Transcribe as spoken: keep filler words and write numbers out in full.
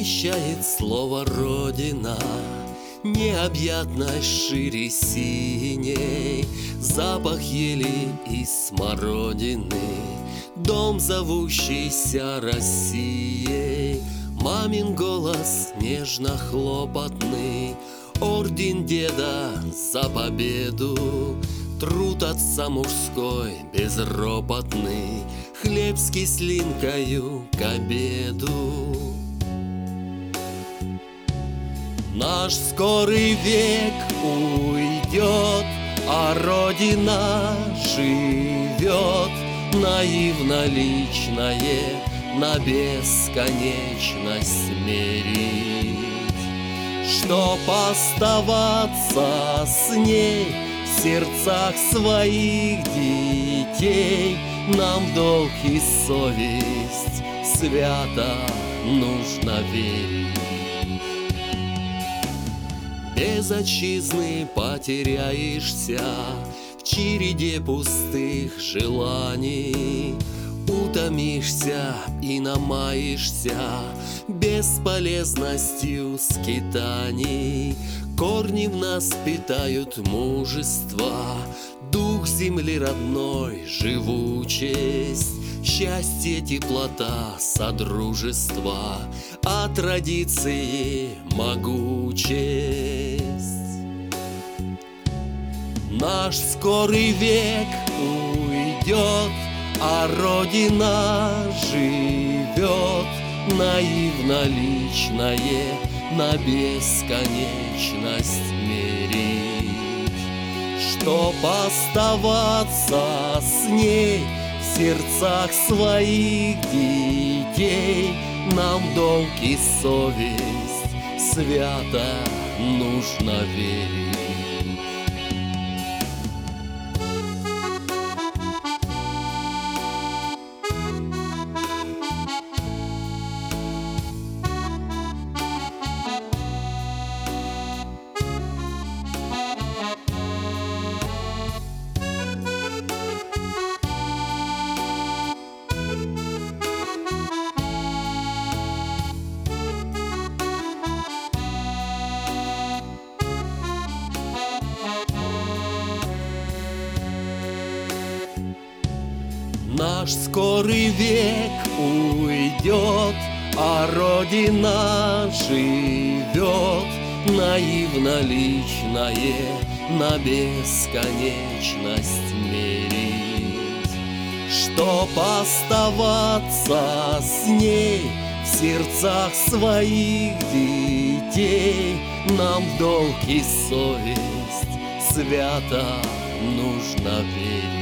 Вмещает слово «Родина» необъятность шире синей, запах ели и смородины, дом, зовущийся Россией, мамин голос нежно-хлопотный, орден деда за победу, труд отца мужской безропотный, хлеб с кислинкою к обеду. Наш скорый век уйдет, а Родина живет, наивно личное на бесконечность мерить. Чтоб оставаться с ней в сердцах своих детей, нам долг и совесть свято нужно верить. Без отчизны потеряешься в череде пустых желаний, утомишься и намаешься бесполезностью скитаний. Корни в нас питают мужество, дух земли родной, живучесть, счастье, теплота, содружество, а традиции могучесть. Наш скорый век уйдет, а Родина живет, наивно личное на бесконечность мерить. Чтоб оставаться с ней в сердцах своих детей, нам долг и совесть свято нужно верить. Наш скорый век уйдет, а Родина живет, наивно личное на бесконечность мерить. Чтоб оставаться с ней в сердцах своих детей, нам долг и совесть свято нужно верить.